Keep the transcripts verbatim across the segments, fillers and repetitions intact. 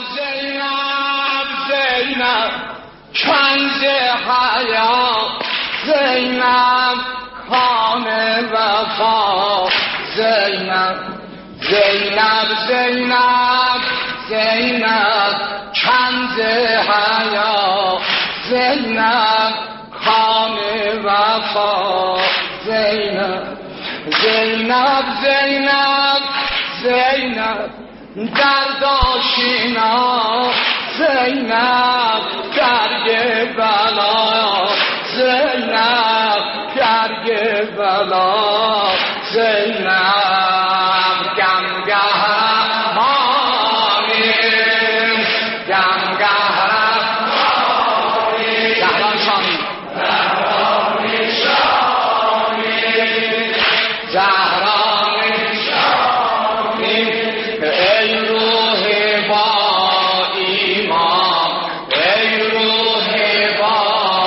زینب زینب کنز حیا زینب کام وفا زینب زینب زینب زینب کنز حیا زینب کام وفا زینب زینب زینب زینب درداشینا زینب درگ بلا زینب درگ بلا زینب گمگه مانیم گمگه مانیم زهران شامی زهران شامی زهران شامی ای روح با ایمان ای روح با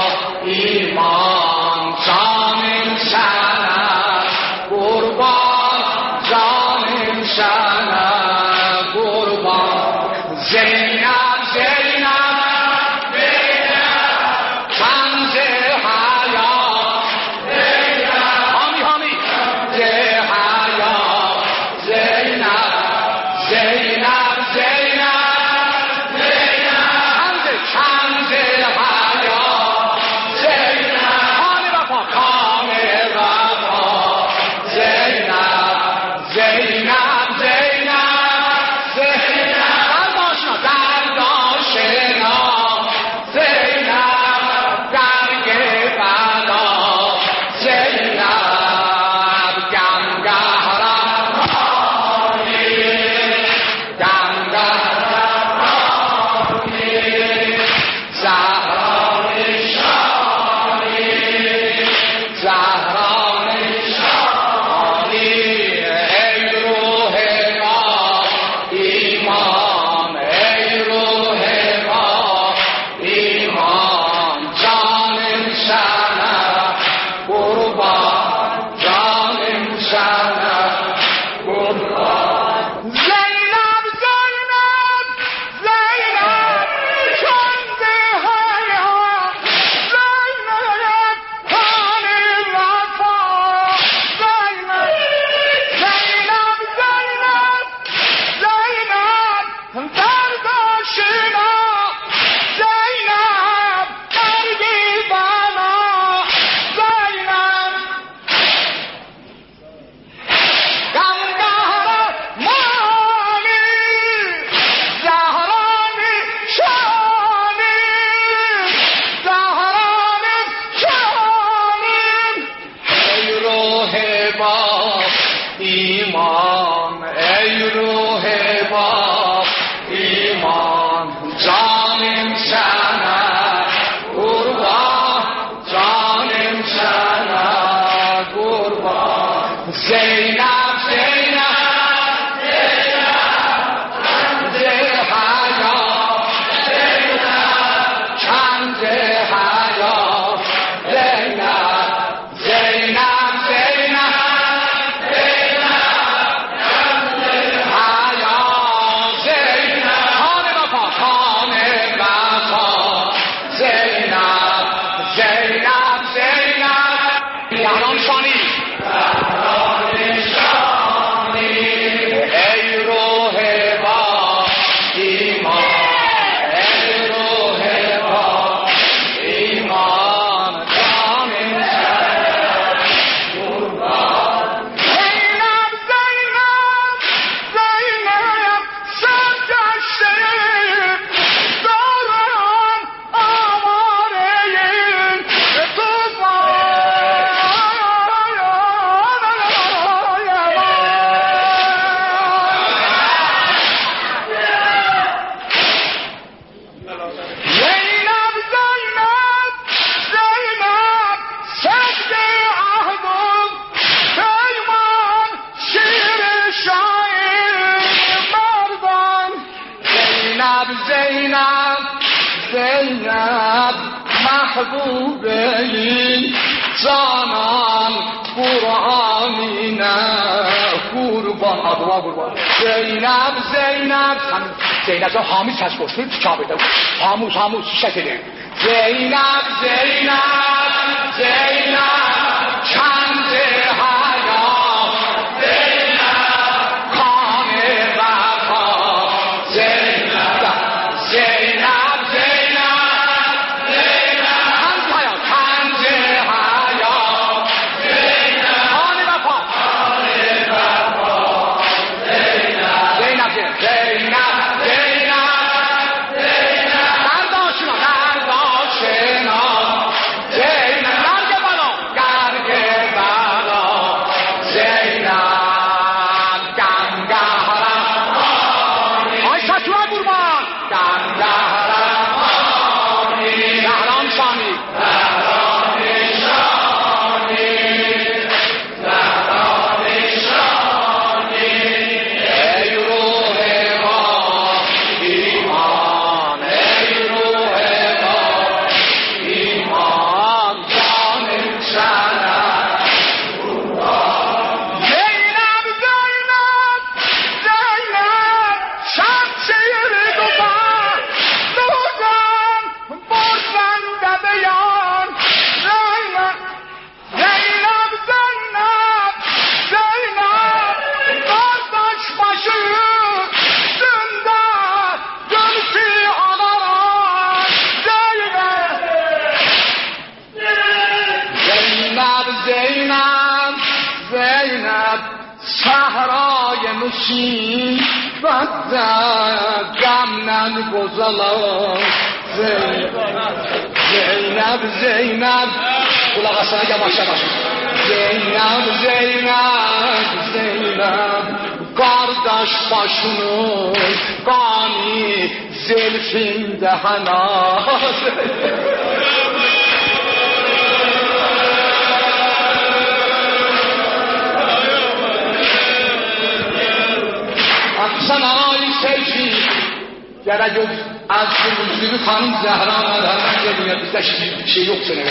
ایمان جانم شنه قربان جانم شنه قربان زینب زینب زینب کنز حیا زینب حامی حامی زه حیا زینب زینب زینب زینب کنز حیا زینب کام وفا کام وفا زینب زینب زینب زینب درداشنا درداشنا زینب درگ بلا زینب گمگه رمانی گمگه رمانی زهران شانی زهران شانی ای روح ما ایمان ای روح ما ایمان جانم شنه قربان جانم شنه قربان زینب زینب زینب کنز حیا زینب کام وفا زینب زینب زینب زینب درداشنا زینب درگ بلا زینب گمگه مانی زهران شانی زهران شانی ای روح با ایمان ای روح با ایمان جانم شنه قربان جانم شنه قربان زینب زینب زینب کنز حیا زینب کنز حیا زینب زینب زینب زینب حیا زینب کام وفا کام وفا زینب زینب زینب زهران شانی زهران شانی ای روح با ایمان ای روح با ایمان جانم شنه قربان زینب زینب زینب سرگشته دارم آواره زینب محبوبه این جانان قرآنینه قربان آدوا قربان زینب زینب Zeynep sen Hamid ses koştu Kabe'de. Hamuz Hamuz şekeri. Zeynep Zeynep Zeynep kendi hayat Zeynep kanı vefa Zeynep Zeynep Zeynep Zeynep kendi hayat kendi hayat Zeynep kanı vefa kanı vefa Zeynep Zeynep Zeynep gamdan gozalar Zeynep Zeynep kulak asana yavaş yavaş Zeynep Zeynep Zeynep kardeş başının gani zelfinde hana sana ait sevgi gerek yok az kırmızı hanım Zehra Mehmet bizde bir şey yok senin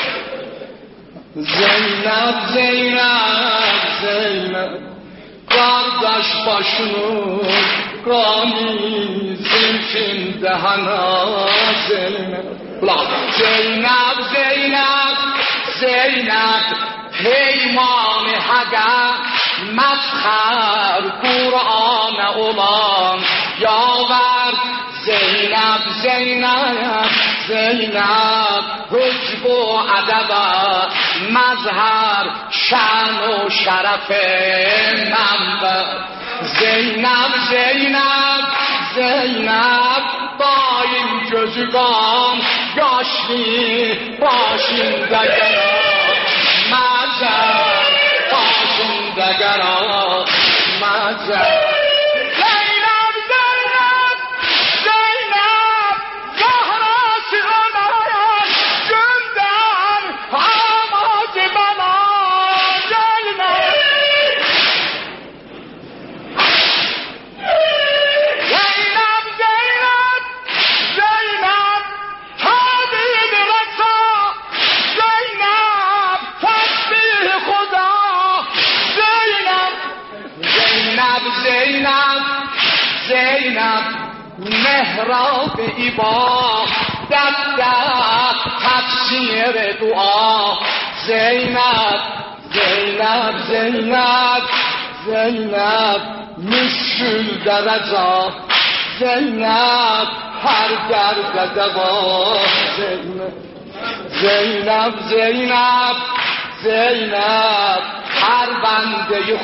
Zeynep Zeynep Zeynep kardeş başının gani zülfinde hana Zeynep Zeynep Zeynep Zeynep peyman-ı haga mezhar Kur'an olan yaver Zeynep Zeynep Zeynep hücbu adaba mezhar şan و şeref منبع Zeynep Zeynep Zeynep daim gözü kan yaşlı başında yanar mezhar başında yanar mezhar Zeynep Zeynep Zeynep Zahrası anayan günden amacı bana Zeynep Zeynep Zeynep Zeynep Tabir reza Zeynep Tasbih Khuda Zeynep Zeynep Zeynep Zeynep mehrab ibadet der tefsir dua Zeynep Zeynep Zeynep Zeynep müşkül derece Zeynep her derde deva Zeynep Zeynep Zeynep Zeynep her bende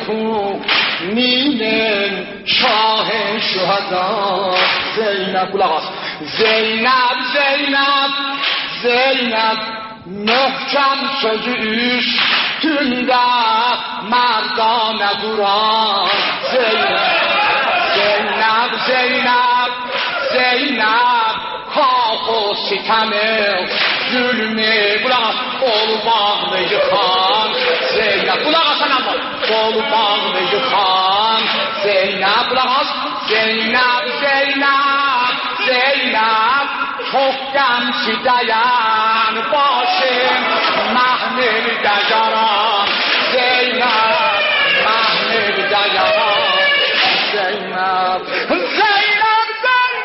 خونین شاه شهدا Zeynep kulak as Zeynep Zeynep Zeynep möhkem sözü üstünde merdane duran Zeynep Zeynep Zeynep Zeynep kaf o sitemi zulmü kulak as ol bağlı yıkan Zeynep kulak asan ama ol bağlı yıkan Zeynep kulak as Zeynep Zeynep Zeynep حکم شدیان باشیم محمل دیاران زینب محمل دیاران زینب زینب زینب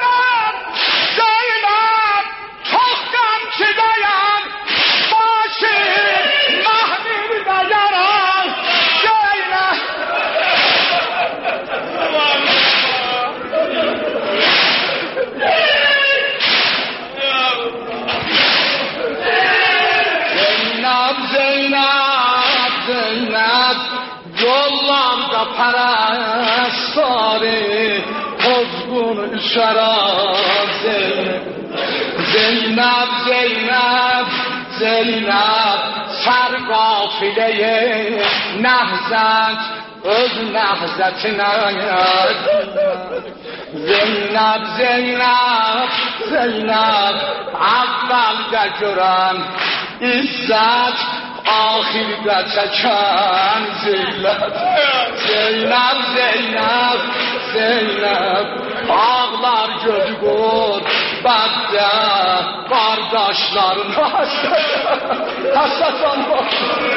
پرستاره حضبون شراب زینب زینب زینب سرقافله نهزت از نهزت نهزت زینب زینب زینب اول دجران عزت آخر دچکن زینب زینب زینب زینب ağlar göz gör badda kardeşlerin hasatan bak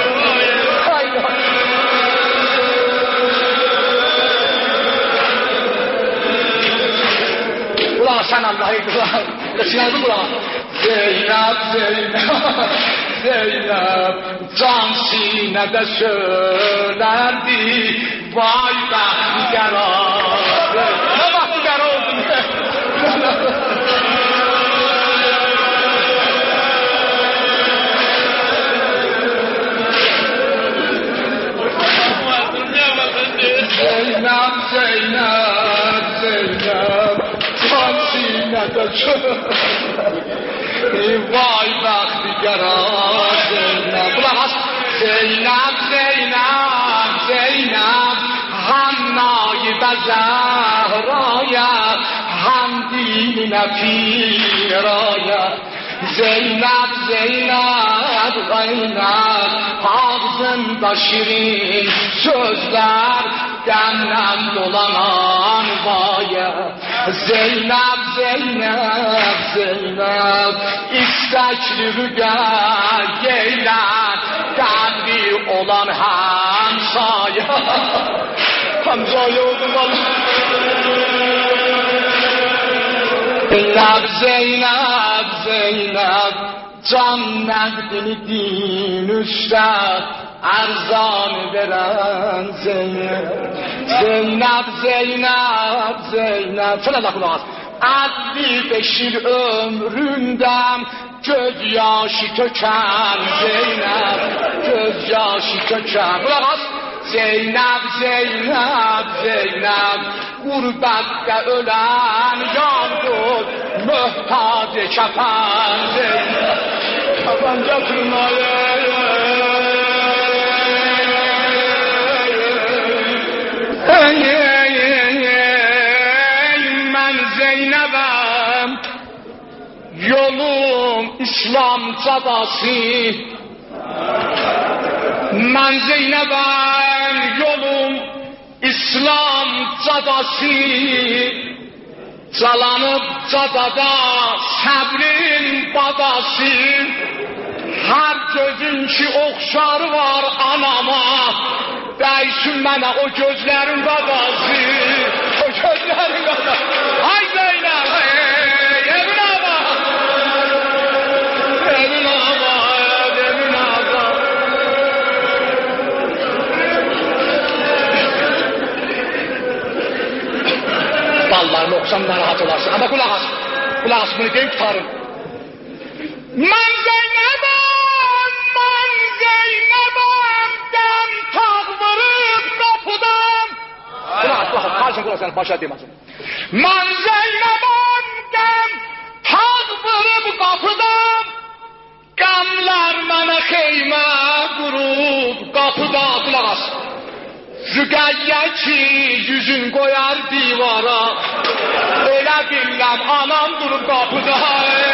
ulan sen Allah'ı ulan yaşayalım ulan Zeynep Zeynep Zeynep can sinede söylerdi vay bahtiyar ne bahtiyar oldun Zeynep Zeynep Zeynep can sinede söylerdi vay bahtiyar Zeynep ulan Zeynep Zeynep Zeynep Hanna'yı da Zehra'ya Ham dinine piraya Zeynep Zeynep Zeynep ağzında şirin sözler demlen dolanan vaya Zeynep Zeynep Zeynep istekli rüga geyler kalbi olan hamsaya hamsaya oldum vallahi Zeynep Zeynep Zeynep can nəqdini din üstə ərzan verən Zeynep Zeynep Zeynep Zeynep şöyle Allah kulağız elli beş yıl ömründəm göz yaşı tökən Zeynep göz yaşı tökən kulağız Zeynep Zeynep Zeynep gurbette ölen yandır mühtaç kefen Zeynep kefen getirin ben Zeynep'im yolum İslam cadası ben Zeynep'im yolum İslam cadası calanıp cadada sabrin badası her gözün ki oxşar var anama değişsin bana o gözlerin babası o gözlerin babası hay Zeynep emin ama emin ama emin ama dallarını okusam narahat olarsın ama kulak as kulak as bunu deyim tutarım mən Zeynep'im mən Zeynep'im dem tağvırıp kapıdan kulak as kulak as karşın kulak sen başa deməsin mən Zeynep'im dem tağvırıp kapıdan gamlar mənə xeymə qurub kapıda kulak as Züqəyyə ki yüzün qoyar divara elə biləm anam durub qapıda